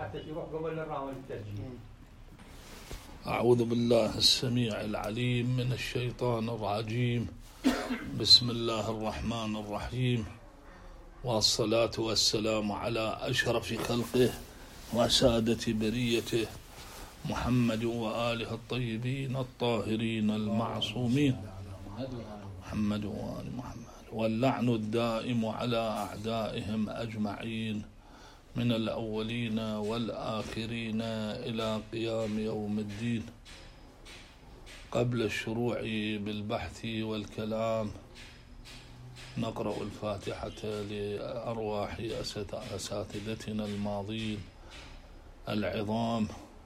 حتى يروح قبل الراوند التسجيل. أعوذ بالله السميع العليم من الشيطان الرجيم. بسم الله الرحمن الرحيم، والصلاة والسلام على أشرف خلقه وسادة بريته محمد وآله الطيبين الطاهرين المعصومين، محمد وآل محمد، واللعن الدائم على أعدائهم أجمعين من الأولين والآخرين إلى قيام يوم الدين. قبل الشروع بالبحث والكلام نقرأ الفاتحة لأرواح أساتذتنا الماضين العظام،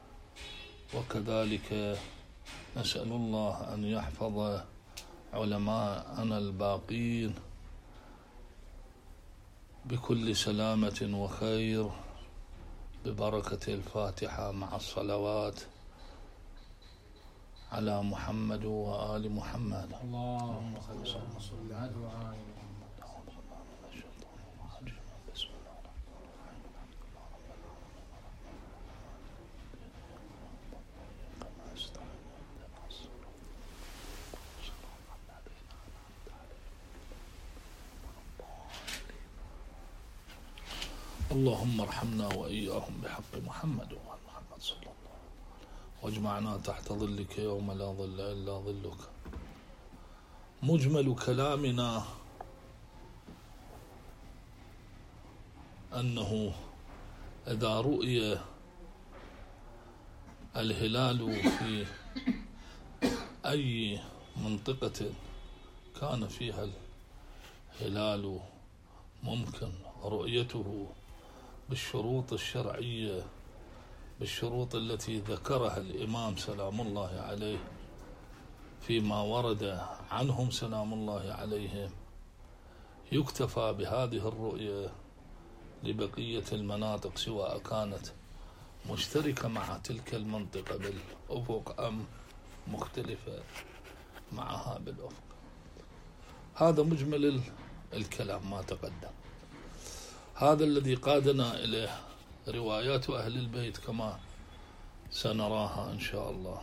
وكذلك نسأل الله أن يحفظ علماءنا الباقين بكل سلامة وخير ببركة الفاتحة مع الصلوات على محمد وآل محمد. اللهم صل على محمد. اللهم ارحمنا وإياهم بحق محمد وآل محمد صلى الله عليه وسلم، واجمعنا تحت ظلك يوم لا ظل إلا ظلك. مجمل كلامنا أنه إذا رؤي الهلال في أي منطقة كان فيها الهلال ممكن رؤيته بالشروط الشرعية، بالشروط التي ذكرها الإمام سلام الله عليه فيما ورد عنهم سلام الله عليهم، يكتفى بهذه الرؤية لبقية المناطق سواء كانت مشتركة مع تلك المنطقة بالأفق أم مختلفة معها بالأفق. هذا مجمل الكلام ما تقدم. هذا الذي قادنا إليه روايات أهل البيت كما سنراها إن شاء الله،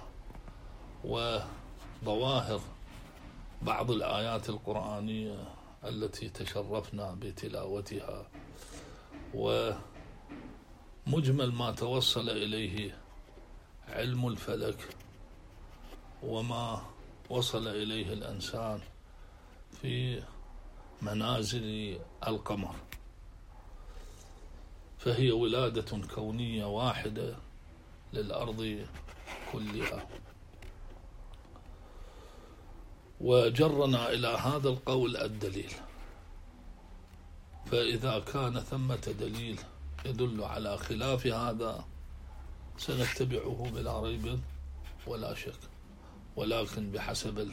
وظواهر بعض الآيات القرآنية التي تشرفنا بتلاوتها، ومجمل ما توصل إليه علم الفلك وما وصل إليه الإنسان في منازل القمر. فهي ولادة كونية واحدة للأرض كلها. وجرنا إلى هذا القول الدليل، فإذا كان ثمة دليل يدل على خلاف هذا سنتبعه بلا ريب ولا شك، ولكن بحسب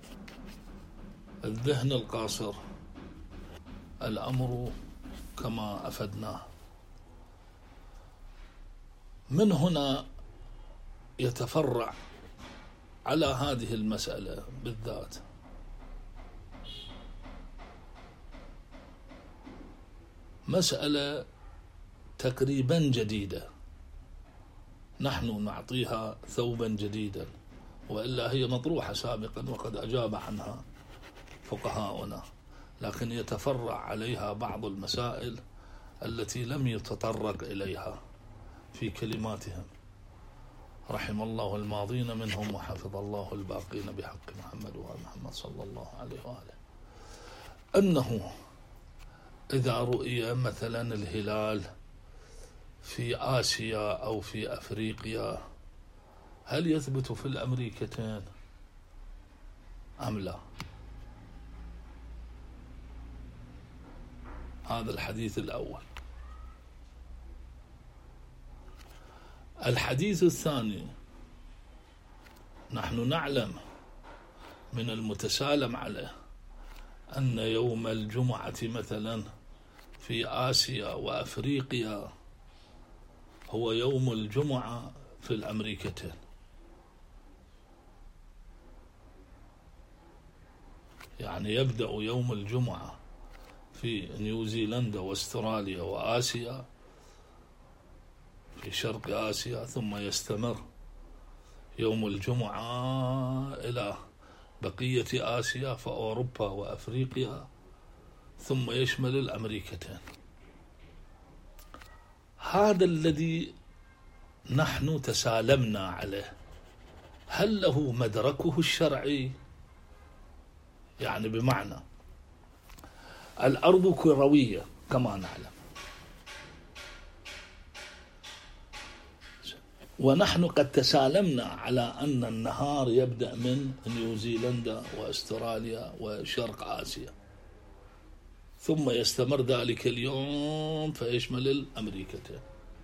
الذهن القاصر الأمر كما أفدناه. من هنا يتفرع على هذه المسألة بالذات مسألة تقريبا جديدة، نحن نعطيها ثوبا جديدا، وإلا هي مطروحة سابقا وقد أجاب عنها فقهاؤنا، لكن يتفرع عليها بعض المسائل التي لم يتطرق إليها في كلماتهم، رحم الله الماضين منهم وحفظ الله الباقين بحق محمد وآل محمد صلى الله عليه وآله. أنه إذا رؤي مثلا الهلال في آسيا أو في أفريقيا هل يثبت في الأمريكتين أم لا؟ هذا الحديث الأول. الحديث الثاني، نحن نعلم من المتسالم عليه أن يوم الجمعة مثلا في آسيا وأفريقيا هو يوم الجمعة في الأمريكتين، يعني يبدأ يوم الجمعة في نيوزيلندا واستراليا وآسيا في في شرق آسيا، ثم يستمر يوم الجمعة إلى بقية آسيا فأوروبا وأفريقيا، ثم يشمل الأمريكتين. هذا الذي نحن تسالمنا عليه، هل له مدركه الشرعي؟ يعني بمعنى الأرض كروية كما نعلم، ونحن قد تسالمنا على أن النهار يبدأ من نيوزيلندا وأستراليا وشرق آسيا، ثم يستمر ذلك اليوم فيشمل الأمريكتين.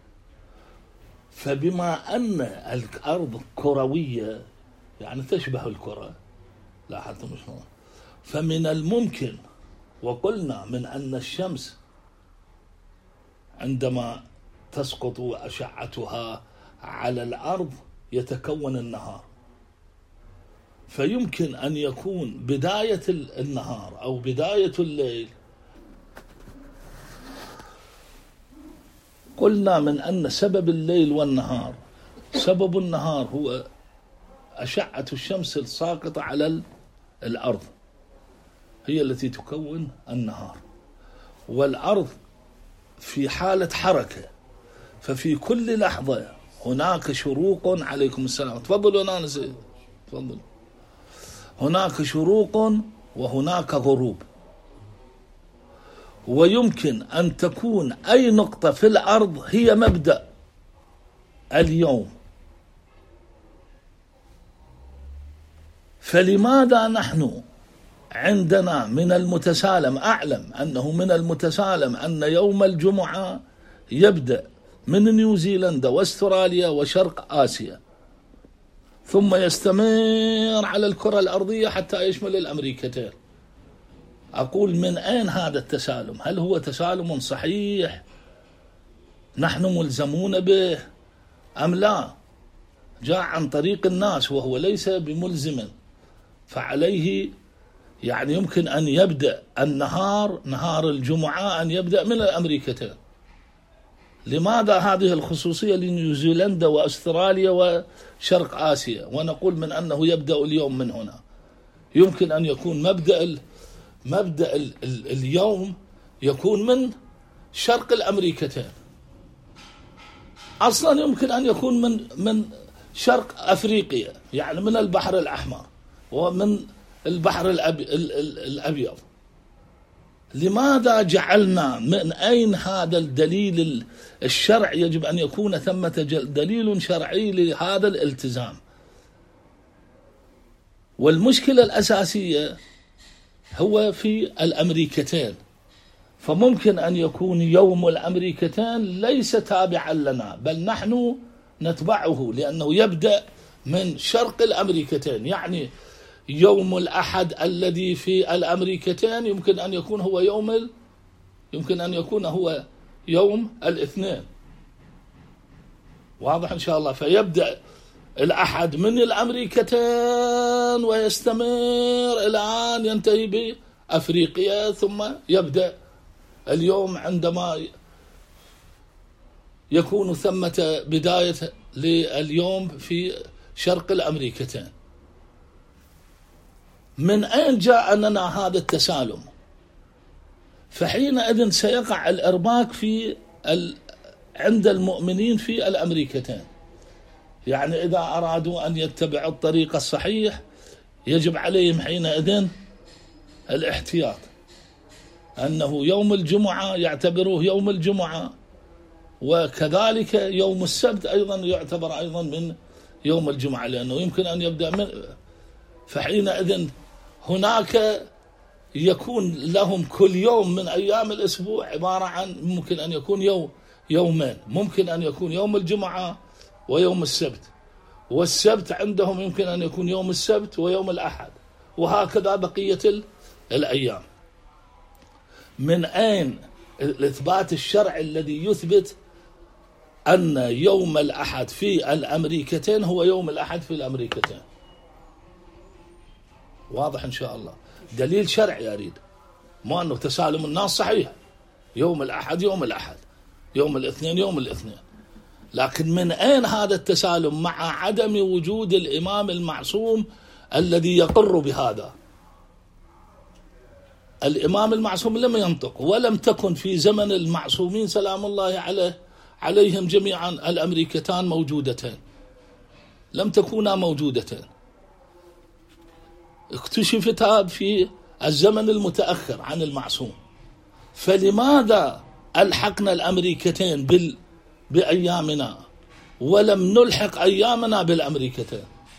فبما أن الأرض كروية يعني تشبه الكرة، لاحظتم شلون؟ فمن الممكن، وقلنا من أن الشمس عندما تسقط أشعتها على الأرض يتكون النهار، فيمكن أن يكون بداية النهار أو بداية الليل. قلنا من أن سبب الليل والنهار، سبب النهار هو أشعة الشمس الساقطة على الأرض، هي التي تكون النهار، والأرض في حالة حركة، ففي كل لحظة هناك شروق. عليكم السلام، تفضلوا أنا نسيت، تفضلوا. هناك شروق وهناك غروب، ويمكن أن تكون أي نقطة في الأرض هي مبدأ اليوم. فلماذا نحن عندنا من المتسالم، أعلم أنه من المتسالم أن يوم الجمعة يبدأ من نيوزيلندا واستراليا وشرق آسيا، ثم يستمر على الكرة الأرضية حتى يشمل الأمريكتين. أقول من أين هذا التسالم؟ هل هو تسالم صحيح نحن ملزمون به أم لا؟ جاء عن طريق الناس وهو ليس بملزم، فعليه يعني يمكن أن يبدأ النهار، نهار الجمعة أن يبدأ من الأمريكتين. لماذا هذه الخصوصية لنيوزيلندا وأستراليا وشرق آسيا، ونقول من أنه يبدأ اليوم من هنا؟ يمكن أن يكون مبدأ اليوم يكون من شرق الأمريكتين، أصلا يمكن أن يكون من شرق أفريقيا، يعني من البحر الأحمر ومن البحر الأبيض. لماذا جعلنا، من أين هذا الدليل الشرعي؟ يجب أن يكون ثمة دليل شرعي لهذا الالتزام. والمشكلة الأساسية هو في الأمريكتين، فممكن أن يكون يوم الأمريكتين ليس تابعا لنا، بل نحن نتبعه، لأنه يبدأ من شرق الأمريكتين. يعني يوم الأحد الذي في الأمريكتين يمكن أن يكون هو يوم الاثنين. واضح إن شاء الله؟ فيبدأ الأحد من الأمريكتين ويستمر إلى أن ينتهي بأفريقيا، ثم يبدأ اليوم عندما يكون ثمة بداية لليوم في شرق الأمريكتين. من أين جاء لنا هذا التسالم؟ فحينئذ سيقع الإرباك عند المؤمنين في الأمريكتين. يعني إذا أرادوا أن يتبعوا الطريق الصحيح يجب عليهم حينئذ الاحتياط، أنه يوم الجمعة يعتبروه يوم الجمعة، وكذلك يوم السبت أيضا يعتبر أيضا من يوم الجمعة، لأنه يمكن أن يبدأ من. فحينئذ هناك يكون لهم كل يوم من أيام الأسبوع عبارة عن ممكن أن يكون يومين، ممكن أن يكون يوم الجمعة ويوم السبت، والسبت عندهم يمكن أن يكون يوم السبت ويوم الأحد، وهكذا بقية الأيام. من أين الإثبات الشرعي الذي يثبت أن يوم الأحد في الأمريكتين هو يوم الأحد في الأمريكتين؟ واضح إن شاء الله؟ دليل شرعي أريد، مو أنه تسالم الناس صحيح، يوم الأحد يوم الأحد، يوم الاثنين يوم الاثنين. لكن من أين هذا التسالم مع عدم وجود الإمام المعصوم الذي يقر بهذا؟ الإمام المعصوم لم ينطق، ولم تكن في زمن المعصومين سلام الله عليهم جميعا الأمريكتان موجودتين، لم تكونا موجودتين، اكتشفتا في الزمن المتأخر عن المعصوم. فلماذا ألحقنا الأمريكتين بأيامنا ولم نلحق أيامنا بالأمريكتين؟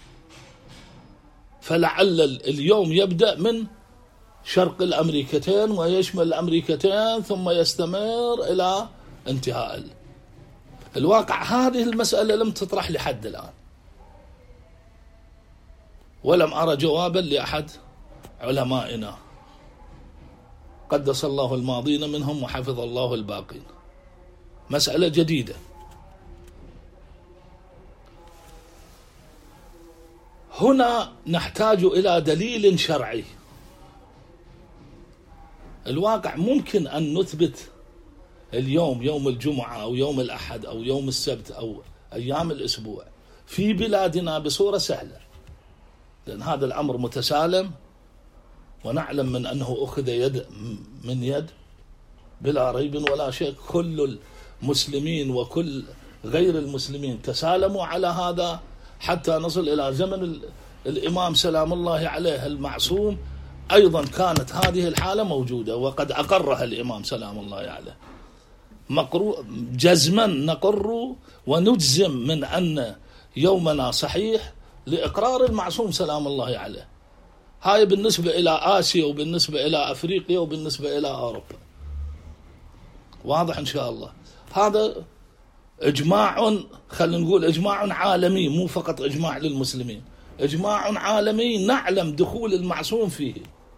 فلعل اليوم يبدأ من شرق الأمريكتين ويشمل الأمريكتين ثم يستمر إلى انتهاء الواقع. هذه المسألة لم تطرح لحد الآن، ولم أرى جوابا لأحد علمائنا قدس الله الماضين منهم وحفظ الله الباقين. مسألة جديدة. هنا نحتاج إلى دليل شرعي. الواقع ممكن أن نثبت اليوم يوم الجمعة أو يوم الأحد أو يوم السبت أو أيام الأسبوع في بلادنا بصورة سهلة، لأن هذا الأمر متسالم ونعلم من أنه أخذ يد من يد بلا ريب ولا شك. كل المسلمين وكل غير المسلمين تسالموا على هذا حتى نصل إلى زمن الإمام سلام الله عليه المعصوم. أيضا كانت هذه الحالة موجودة وقد أقرها الإمام سلام الله عليه جزما. نقر ونجزم من أن يومنا صحيح لإقرار المعصوم سلام الله عليه. هاي بالنسبة إلى آسيا وبالنسبة إلى أفريقيا وبالنسبة إلى أوروبا. واضح إن شاء الله. هذا إجماع، خلينا نقول إجماع عالمي، مو فقط إجماع للمسلمين، إجماع عالمي نعلم دخول المعصوم فيه.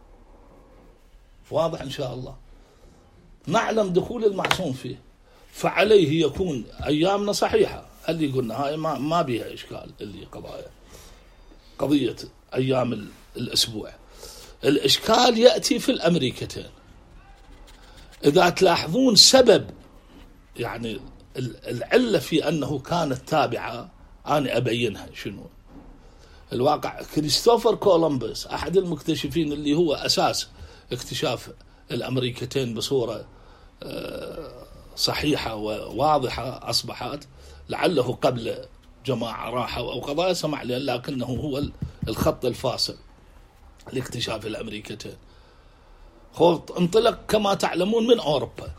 واضح إن شاء الله، نعلم دخول المعصوم فيه، فعليه يكون أيامنا صحيحة. اللي قلنا هاي ما بيها إشكال، اللي قضية أيام الأسبوع. الإشكال يأتي في الأمريكتين. إذا تلاحظون سبب يعني العلة في أنه كانت تابعة، أنا أبينها شنو. الواقع كريستوفر كولومبوس أحد المكتشفين اللي هو أساس اكتشاف الأمريكتين بصورة صحيحة وواضحة أصبحت، لعله قبل جماعة راحوا أو قضايا سمع لي، لكنه هو الخط الفاصل لاكتشاف الأمريكتين. انطلق كما تعلمون من أوروبا،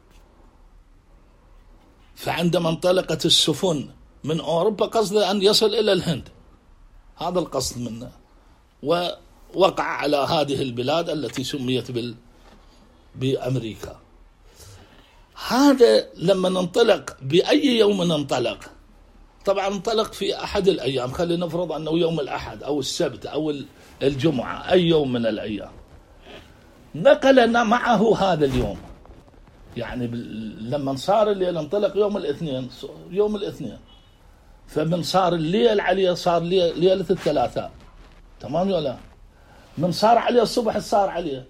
فعندما انطلقت السفن من أوروبا قصد أن يصل إلى الهند، هذا القصد منه، ووقع على هذه البلاد التي سميت بأمريكا. هذا لما ننطلق بأي يوم ننطلق، طبعا انطلق في أحد الأيام، خلينا نفرض أنه يوم الأحد أو السبت أو الجمعة، أي يوم من الأيام، نقلنا معه هذا اليوم. يعني لما صار الليل انطلق يوم الاثنين، فمن صار الليل عليه صار ليلة الثلاثاء، تمام ولا؟ من صار عليه الصبح صار عليه،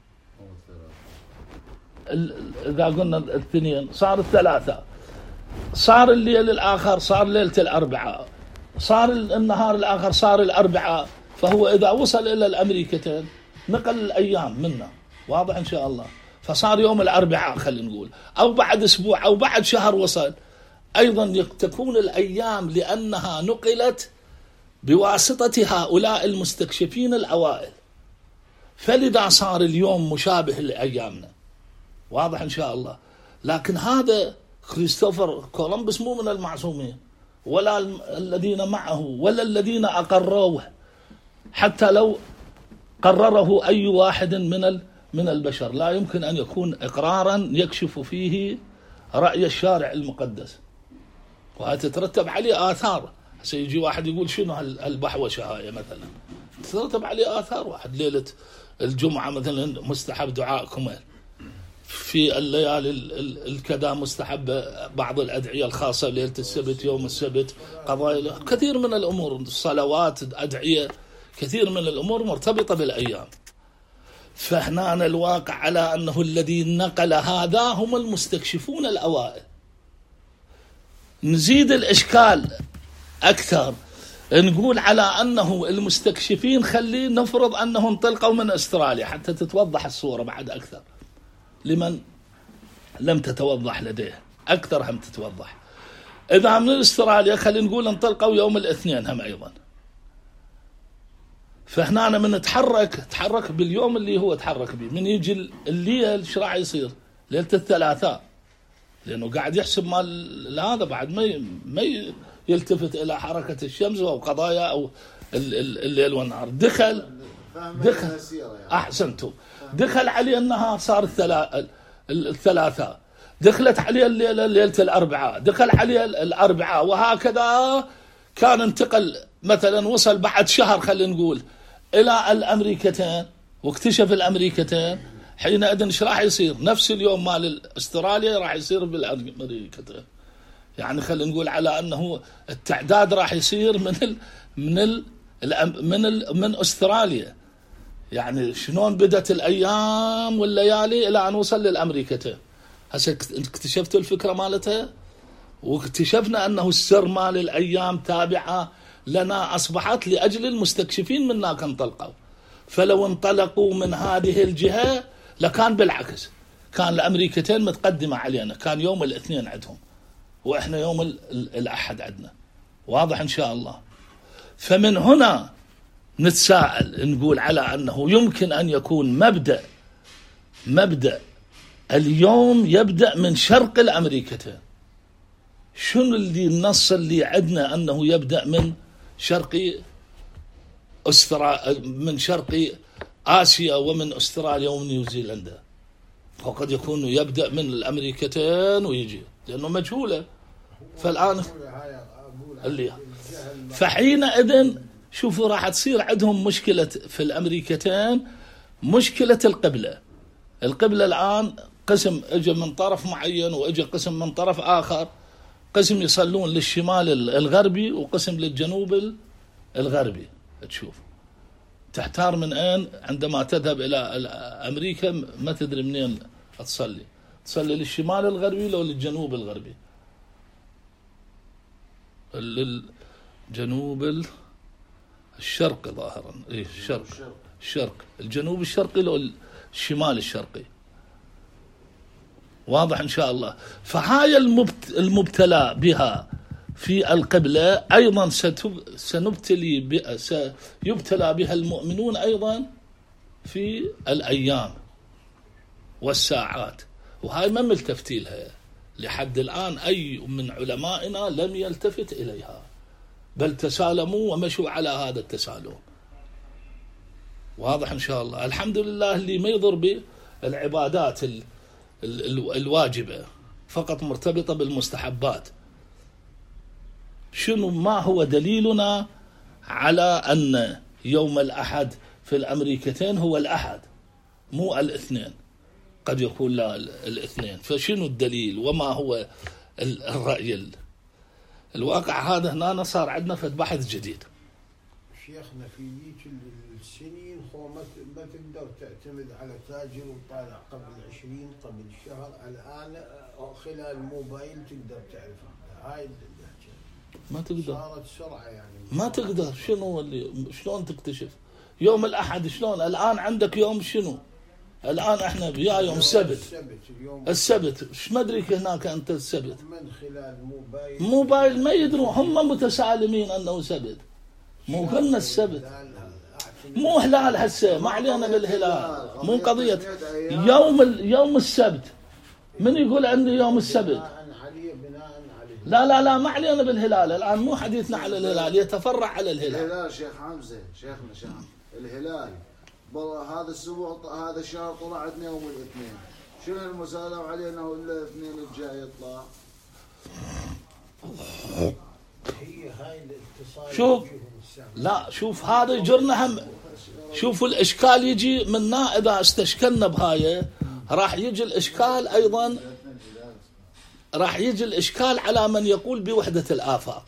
إذا قلنا الاثنين صار الثلاثاء، صار الليل الآخر صار ليلة الأربعاء، صار النهار الآخر صار الأربعاء. فهو إذا وصل إلى الأمريكتين نقل الأيام منا. واضح إن شاء الله. فصار يوم الأربعاء خلينا نقول، أو بعد أسبوع أو بعد شهر وصل، أيضا تكون الأيام لأنها نقلت بواسطة هؤلاء المستكشفين الأوائل، فلذا صار اليوم مشابه لأيامنا. واضح إن شاء الله. لكن هذا كريستوفر كولومبوس مو من المعصومين ولا الذين معه ولا الذين أقروه، حتى لو قرره أي واحد من البشر لا يمكن أن يكون إقرارا يكشف فيه رأي الشارع المقدس، وهتترتب عليه آثار. سيجي واحد يقول شنو هالبحوشة هاي مثلا، تترتب عليه آثار. واحد ليلة الجمعة مثلا مستحب دعاء كمال، في الليالي الكذا مستحب بعض الأدعية الخاصة، ليلة السبت يوم السبت قضايا، كثير من الأمور، الصلوات، أدعية، كثير من الأمور مرتبطة بالأيام. فهنا الواقع على أنه الذي نقل هذا هم المستكشفون الأوائل. نزيد الإشكال أكثر، نقول على أنه المستكشفين خليه نفرض أنهم انطلقوا من أستراليا حتى تتوضح الصورة بعد أكثر لمن لم تتوضح لديه، أكثر هم تتوضح. إذا من أستراليا خلينا نقول انطلقوا يوم الاثنين هم أيضا، فهنا من نتحرك باليوم اللي هو تحرك به. من يجي الليل شو راح يصير؟ ليلة الثلاثاء، لأنه قاعد يحسب مال هذا بعد ما يلتفت إلى حركة الشمس أو قضايا أو الليل والنهار. دخل أحسنتم، دخل عليه النهار صار الثلاثاء، دخلت عليه الليلة ليلة الأربعاء، دخل عليه الأربعاء، وهكذا كان انتقل مثلا وصل بعد شهر خلينا نقول إلى الأمريكتين واكتشف الأمريكتين. حينئذ ايش راح يصير؟ نفس اليوم مال استراليا راح يصير بالأمريكتين. يعني خلينا نقول على أنه التعداد راح يصير من أستراليا. يعني شلون بدت الأيام والليالي إلى أن وصل للأمريكتين. هسه اكتشفتوا الفكرة مالتها، واكتشفنا أنه السر مال الأيام تابعة لنا أصبحت لأجل المستكشفين منا انطلقوا. فلو انطلقوا من هذه الجهة لكان بالعكس، كان الأمريكتين متقدمة علينا، كان يوم الاثنين عندهم وإحنا يوم الأحد عندنا. واضح إن شاء الله. فمن هنا نتساءل نقول على أنه يمكن أن يكون مبدأ اليوم يبدأ من شرق الأمريكتين. شنو اللي النص اللي عندنا أنه يبدأ من شرق آسيا ومن أستراليا ومن نيوزيلندا؟ وقد يكون يبدأ من الأمريكتين ويجي، لأنه مجهولة. فالآن اللي فحينئذ شوفوا راح تصير عندهم مشكلة في الأمريكتين، مشكلة القبلة الآن قسم اجى من طرف معين واجى قسم من طرف آخر، قسم يصلون للشمال الغربي وقسم للجنوب الغربي. تشوف تحتار من أين عندما تذهب إلى أمريكا ما تدري منين تصلي للشمال الغربي لو للجنوب الغربي. للجنوب الشرقي ظاهرا، إيه الشرق الجنوب الشرقي لو الشمال الشرقي. واضح إن شاء الله. فهاي المبتلى بها في القبلة أيضا سيبتلى بها المؤمنون أيضا في الأيام والساعات، وهاي ما ملتفتي لها لحد الآن. أي من علمائنا لم يلتفت إليها، بل تسالموا ومشوا على هذا التسالم. واضح إن شاء الله. الحمد لله اللي ما يضر بالعبادات الواجبة، فقط مرتبطة بالمستحبات. شنو ما هو دليلنا على أن يوم الأحد في الأمريكتين هو الأحد مو الاثنين؟ قد يكون لا الاثنين. فشنو الدليل وما هو الرأي؟ الواقع هذا هنا صار عندنا في بحث جديد. شيخنا في ذيك السنين هو ما تقدر تعتمد على تاجر وطالع قبل 20 قبل شهر. الآن خلال الموبايل تقدر تعرفها. هاي ما تقدر، صارت سرعة يعني ما تقدر. شنو اللي شلون تكتشف يوم الأحد؟ شلون الآن عندك يوم شنو؟ الآن احنا بيا يوم السبت ايش ما ادري هناك انت السبت من خلال موبايل ما يدرون، هم متسالمين انه سبت. مو قلنا السبت مو هلال هسه، ما علينا بالهلال، مو قضية يوم السبت. من يقول عندي يوم السبت؟ لا ما علينا بالهلال الآن، مو حديثنا على الهلال، يتفرع على الهلال. شيخ حمزة شيخنا الهلال هذا الاسبوع هذا الشهر طلع عندنا يوم الاثنين. شنو المسالمة عليه انه الاثنين الجاي يطلع؟ هي هاي الاتصال. شوف لا شوف هذا يجرنا هم. شوف الاشكال يجي منا اذا استشكلنا بهاي راح يجي الاشكال ايضا، راح يجي الاشكال على من يقول بوحدة الآفاق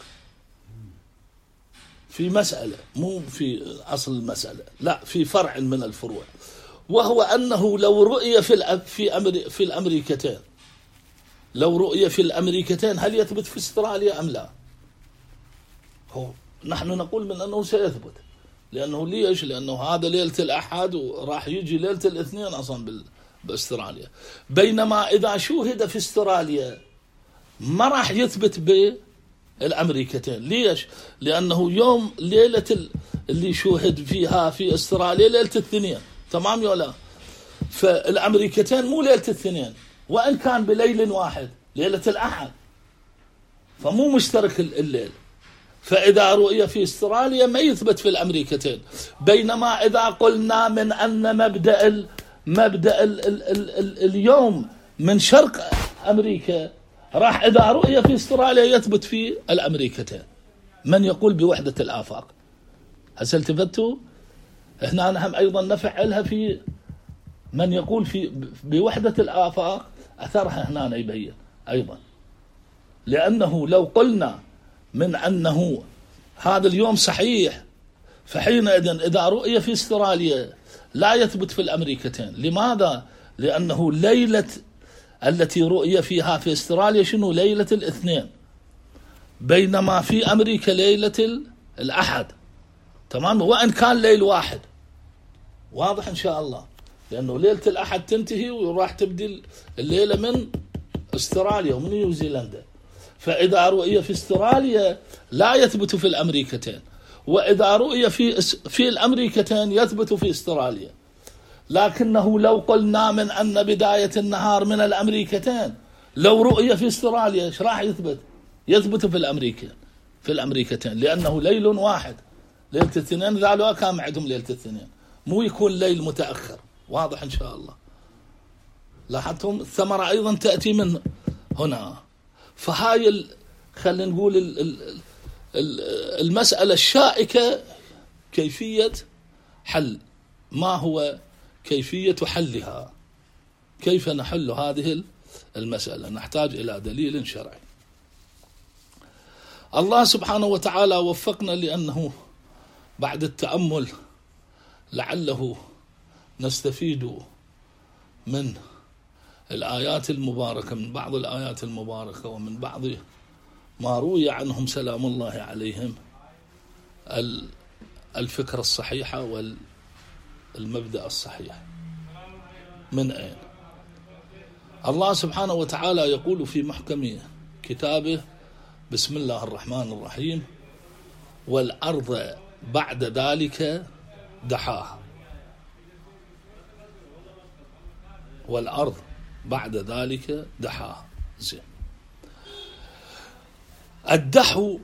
في مسألة، مو في أصل المسألة، لا في فرع من الفروع، وهو أنه لو رؤية في الأمريكتين لو رؤية في الأمريكتين هل يثبت في استراليا أم لا؟ نحن نقول من أنه سيثبت، لأنه ليش؟ لأنه هذا ليلة الأحد وراح يجي ليلة الاثنين أصلا باستراليا، بينما إذا شوهد في استراليا ما راح يثبت بالأمريكتين. ليش؟ لأنه يوم ليلة اللي شوهد فيها في استراليا ليلة الاثنين، تمام يا لا؟ فالأمريكتين مو ليلة الاثنين، وإن كان بليل واحد ليلة الأحد، فمو مشترك الليل. فإذا رؤية في استراليا ما يثبت في الأمريكتين، بينما إذا قلنا من أن مبدأ اليوم من شرق أمريكا، راح إذا رؤية في استراليا يثبت في الأمريكتين. من يقول بوحدة الآفاق؟ هسه التفتوا هنا نحن أيضا نفعلها في من يقول في بوحدة الآفاق، أثرها هنا يبين أيضا، لأنه لو قلنا من أنه هذا اليوم صحيح، فحينئذ إذا رؤية في استراليا لا يثبت في الأمريكتين. لماذا؟ لأنه ليلة التي رؤية فيها في استراليا شنو؟ ليلة الاثنين، بينما في أمريكا ليلة الأحد، تمام؟ وإن كان ليل واحد، واضح إن شاء الله، لأنه ليلة الأحد تنتهي وراح تبدي الليلة من استراليا ومن نيوزيلندا. فإذا رؤية في استراليا لا يثبت في الأمريكتين، وإذا رؤية في الأمريكتين يثبت في استراليا. لكنه لو قلنا من أن بداية النهار من الأمريكتين، لو رؤية في استراليا ايش راح يثبت؟ يثبت في الأمريكتين، لأنه ليل واحد، ليلة الاثنين ذالوا كان عندهم ليلة الاثنين، مو يكون ليل متأخر. واضح إن شاء الله. لاحظتم الثمرة أيضا تأتي من هنا. فهاي خلينا نقول المسألة الشائكة كيفية حل، ما هو كيفية حلها، كيف نحل هذه المسألة؟ نحتاج إلى دليل شرعي. الله سبحانه وتعالى وفقنا، لأنه بعد التأمل لعله نستفيد من الآيات المباركة، من بعض الآيات المباركة ومن بعض ما روي عنهم سلام الله عليهم الفكرة الصحيحة والمبدأ الصحيح. من أين؟ الله سبحانه وتعالى يقول في محكم كتابه: بسم الله الرحمن الرحيم: والأرض بعد ذلك دحاها. والأرض بعد ذلك دحاها. زين. الدحو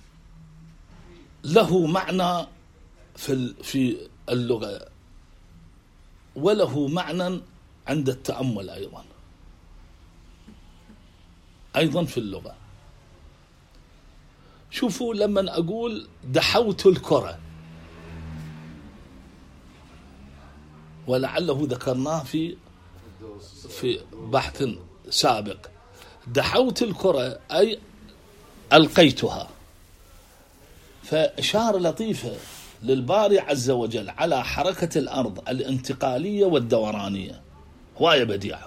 له معنى في اللغة، وله معنى عند التأمل أيضا في اللغة. شوفوا لما أقول دحوت الكرة، ولعله ذكرناه في بحث سابق، دحوت الكرة أي ألقيتها. فإشارة لطيفة للباري عز وجل على حركة الأرض الانتقالية والدورانية، هواية بديعة،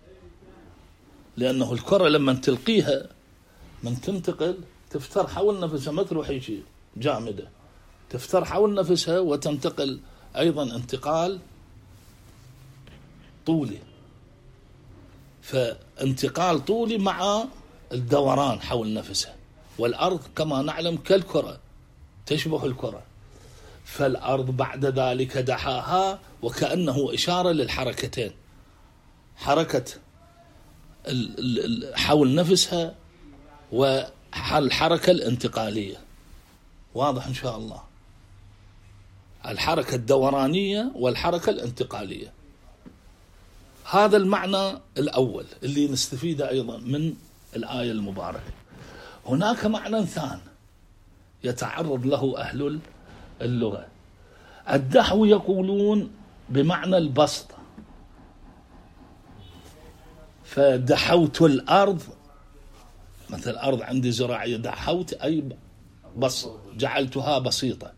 لأنه الكرة لما تلقيها من تنتقل تفتر حول نفسها، ما تروح يجي جامدة، تفتر حول نفسها وتنتقل أيضا انتقال طولي، فانتقال طولي مع الدوران حول نفسها. والأرض كما نعلم كالكرة، تشبه الكرة. فالأرض بعد ذلك دحاها، وكأنه إشارة للحركتين، حركة حول نفسها والحركة الانتقالية. واضح إن شاء الله؟ الحركة الدورانية والحركة الانتقالية. هذا المعنى الأول اللي نستفيده أيضا من الآية المباركة. هناك معنى ثاني يتعرض له أهل اللغة. الدحو يقولون بمعنى البسط، فدحوت الأرض، مثل الأرض عندي زراعية، دحوت أي بسط، جعلتها بسيطة.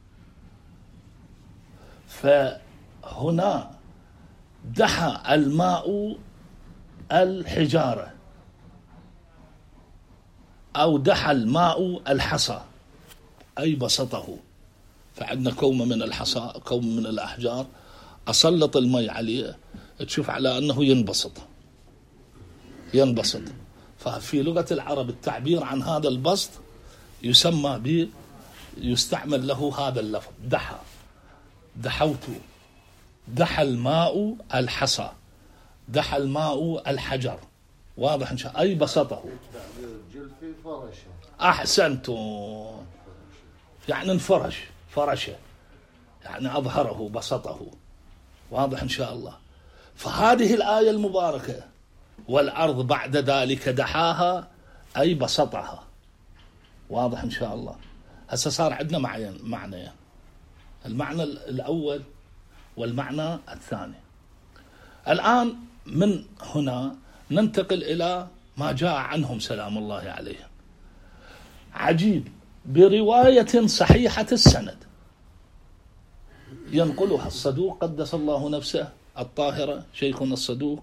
فهنا دحى الماء الحجارة، أو دحى الماء الحصى أي بسطه. فعندنا كومة من الحصى، كوم من الأحجار، أسلط المي عليه تشوف على أنه ينبسط. ففي لغة العرب التعبير عن هذا البسط يستعمل له هذا اللفظ دحوت، دحى الماء الحصى، دحى الماء الحجر. واضح إن شاء الله، أي بسطه. أحسنتم، يعني فرشه يعني أظهره بسطه. واضح إن شاء الله. فهذه الآية المباركة والأرض بعد ذلك دحاها أي بسطها. واضح إن شاء الله. هسه صار عندنا معنيين، المعنى الأول والمعنى الثاني. الآن من هنا ننتقل إلى ما جاء عنهم سلام الله عليهم. عجيب، برواية صحيحة السند ينقلها الصدوق قدس الله نفسه الطاهرة شيخنا الصدوق،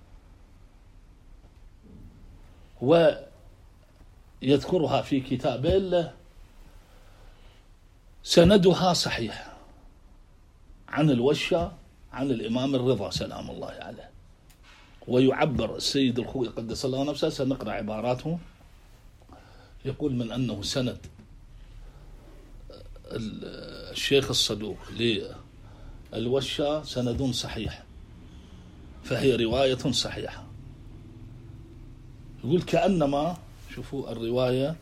ويذكرها في كتابه له، سندها صحيح عن الوشة عن الإمام الرضا سلام الله عليه. ويعبر السيد الخوي قدس الله نفسه، سنقرأ عباراته، يقول من أنه سند الشيخ الصدوق للوشة سند صحيح، فهي رواية صحيحة. يقول كأنما، شوفوا الرواية،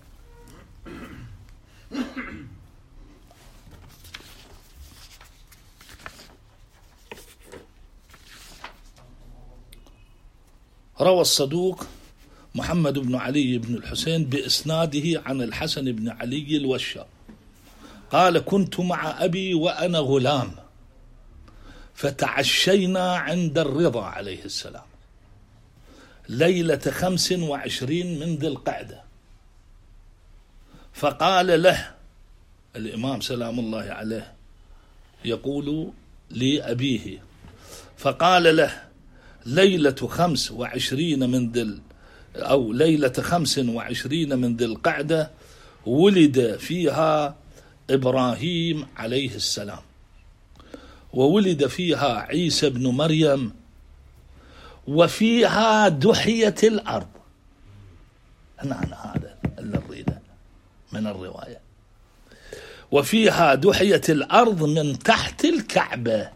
روى الصدوق محمد بن علي بن الحسين بإسناده عن الحسن بن علي الوشة قال: كنت مع أبي وأنا غلام فتعشينا عند الرضا عليه السلام ليلة 25 من ذي القعدة، فقال له الإمام سلام الله عليه يقول لأبيه، فقال له: ليلة 25 من ذي القعدة ولد فيها إبراهيم عليه السلام، وولد فيها عيسى بن مريم، وفيها دحيت الأرض. هذا اللي نريده من الرواية، وفيها دحيت الأرض من تحت الكعبة،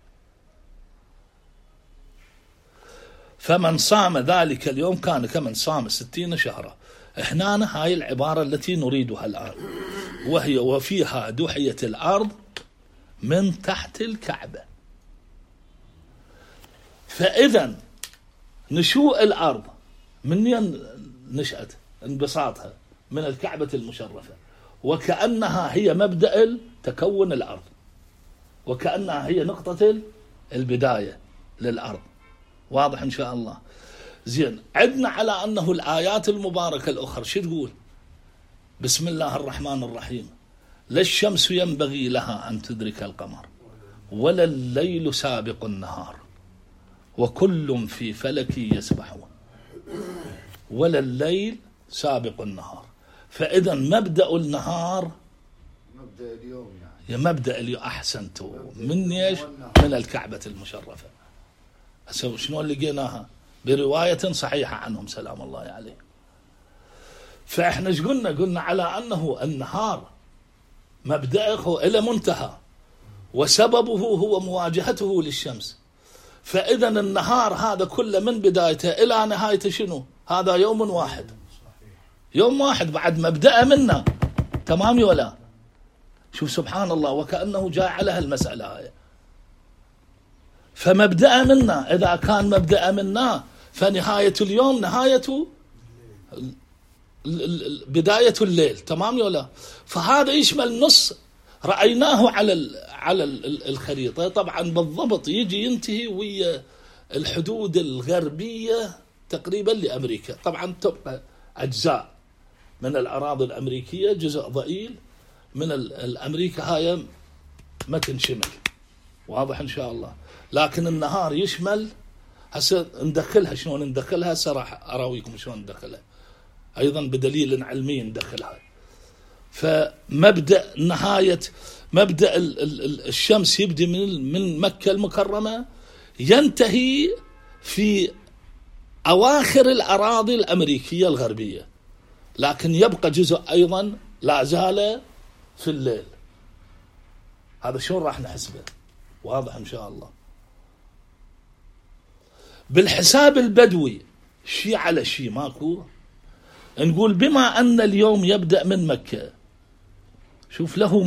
فمن صام ذلك اليوم كان كمن صام 60 شهرا. احنا هاي العبارة التي نريدها الآن، وهي وفيها دحيت الأرض من تحت الكعبة. فإذا نشوء الأرض من نشأت انبساطها من الكعبة المشرفة، وكأنها هي مبدأ تكون الأرض، وكأنها هي نقطة البداية للأرض. واضح إن شاء الله. زين، عدنا على أنه الآيات المباركة الأخرى شو تقول؟ بسم الله الرحمن الرحيم: لا الشمس ينبغي لها أن تدرك القمر ولا الليل سابق النهار وكل في فلك يسبحون. ولا الليل سابق النهار، فإذا مبدأ النهار مبدأ اليوم، يعني مبدأ اليوم. أحسنتوا، من ايش؟ من الكعبة المشرفة. شنو اللي لقيناها؟ برواية صحيحة عنهم سلام الله عليه. فإحنا ايش قلنا على أنه النهار مبدأه إلى منتهى، وسببه هو مواجهته للشمس. فإذا النهار هذا كله من بدايته إلى نهايته شنو؟ هذا يوم واحد، يوم واحد بعد مبدأ منا. تمام ولا؟ شوف سبحان الله، وكأنه جاعلها المسألة هاي. فمبدأ منا، إذا كان مبدأ منا فنهاية اليوم نهاية بداية الليل. تمام ولا؟ فهذا يشمل نص رأيناه على الخريطة. طبعا بالضبط يجي ينتهي ويا الحدود الغربية تقريبا لأمريكا. طبعا تبقى أجزاء من الأراضي الأمريكية، جزء ضئيل من الأمريكا هاي ما تنشمل. واضح إن شاء الله. لكن النهار يشمل. هسه ندخلها، شلون ندخلها؟ هسه راح أراويكم شلون ندخلها. أيضا بدليل علمي دخلها. فمبدأ نهاية مبدأ الشمس يبدي من مكة المكرمة ينتهي في أواخر الأراضي الأمريكية الغربية، لكن يبقى جزء أيضا لا زال في الليل. هذا شلون راح نحسبه؟ واضح إن شاء الله. بالحساب البدوي شيء على شيء ماكو، نقول بما أن اليوم يبدأ من مكة، شوف له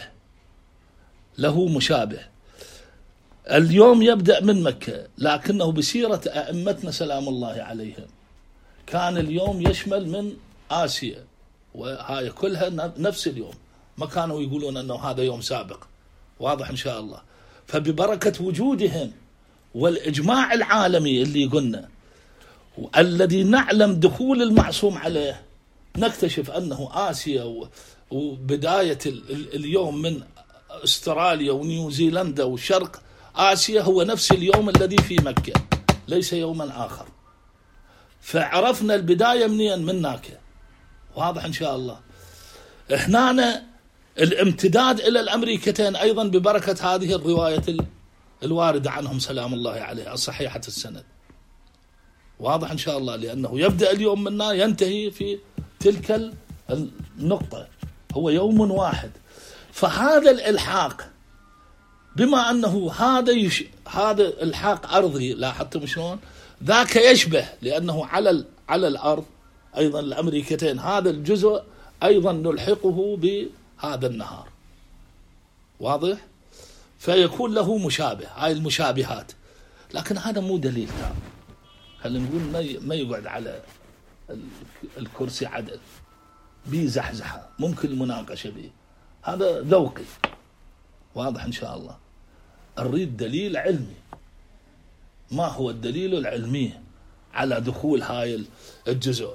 مشابه اليوم يبدأ من مكة، لكنه بسيرة أئمتنا سلام الله عليهم كان اليوم يشمل من آسيا، وهاي كلها نفس اليوم، ما كانوا يقولون أنه هذا يوم سابق. واضح إن شاء الله. فببركة وجودهم والإجماع العالمي اللي قلنا الذي نعلم دخول المعصوم عليه، نكتشف أنه آسيا وبداية اليوم من أستراليا ونيوزيلندا وشرق آسيا هو نفس اليوم الذي في مكة، ليس يوما آخر. فعرفنا البداية منين؟ من هناك. واضح إن شاء الله. هنا الامتداد إلى الأمريكتين أيضا ببركة هذه الرواية الواردة عنهم سلام الله عليه الصحيحة السند. واضح إن شاء الله، لأنه يبدأ اليوم منا ينتهي في تلك النقطة، هو يوم واحد. فهذا الإلحاق بما أنه هذا الحاق أرضي، لاحظتم شلون؟ ذاك يشبه، لأنه على الأرض أيضا الأمريكتين هذا الجزء أيضا نلحقه بهذا النهار. واضح؟ فيكون له مشابه، هاي المشابهات. لكن هذا مو دليل تام. خلينا نقول ما يقعد على الكرسي عدل، بيزحزحه، ممكن المناقشة به، هذا ذوقي. واضح إن شاء الله. نريد دليل علمي. ما هو الدليل العلمي على دخول هاي الجزء؟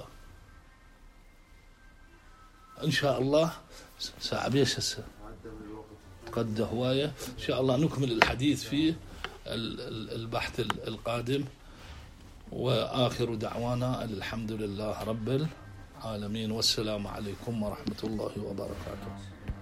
إن شاء الله ساعة بيش هسه قد هواية. إن شاء الله نكمل الحديث في البحث القادم. وآخر دعوانا الحمد لله رب العالمين، والسلام عليكم ورحمة الله وبركاته.